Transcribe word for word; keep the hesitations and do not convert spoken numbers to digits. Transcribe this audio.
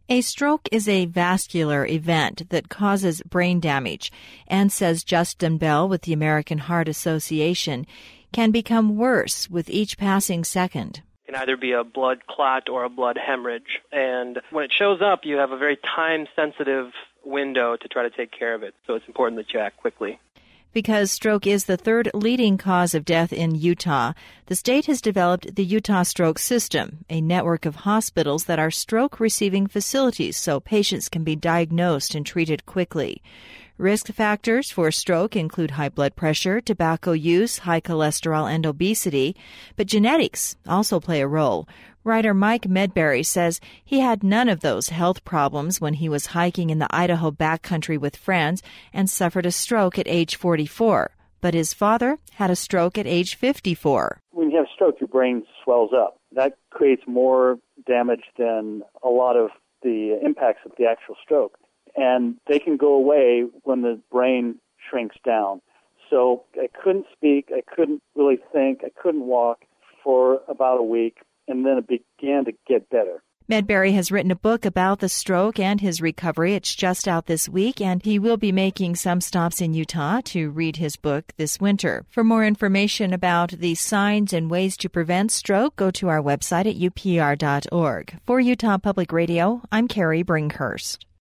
A stroke is a vascular event that causes brain damage and, says Justin Bell with the American Heart Association, can become worse with each passing second. It can either be a blood clot or a blood hemorrhage. And when it shows up, you have a very time-sensitive window to try to take care of it. So it's important that you act quickly. Because stroke is the third leading cause of death in Utah, the state has developed the Utah Stroke System, a network of hospitals that are stroke-receiving facilities so patients can be diagnosed and treated quickly. Risk factors for stroke include high blood pressure, tobacco use, high cholesterol, and obesity, but genetics also play a role. Writer Mike Medberry says he had none of those health problems when he was hiking in the Idaho backcountry with friends and suffered a stroke at age forty-four. But his father had a stroke at age fifty-four. When you have a stroke, your brain swells up. That creates more damage than a lot of the impacts of the actual stroke. And they can go away when the brain shrinks down. So I couldn't speak, I couldn't really think, I couldn't walk for about a week, and then it began to get better. Medberry has written a book about the stroke and his recovery. It's just out this week, and he will be making some stops in Utah to read his book this winter. For more information about the signs and ways to prevent stroke, go to our website at U P R dot org. For Utah Public Radio, I'm Carrie Brinkhurst.